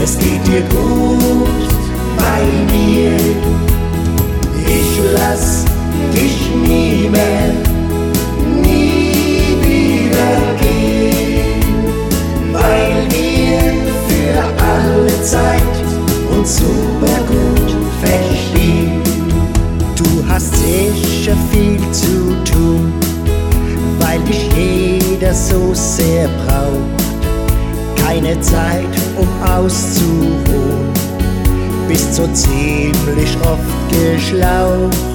es geht dir gut bei mir. Ich lass dich nie mehr, nie wieder gehen, weil wir für alle Zeit uns super gut verstehen. Du hast sicher viel zu tun, weil dich jeder so sehr braucht. Keine Zeit, um auszuruhen, bist so ziemlich oft geschlaucht.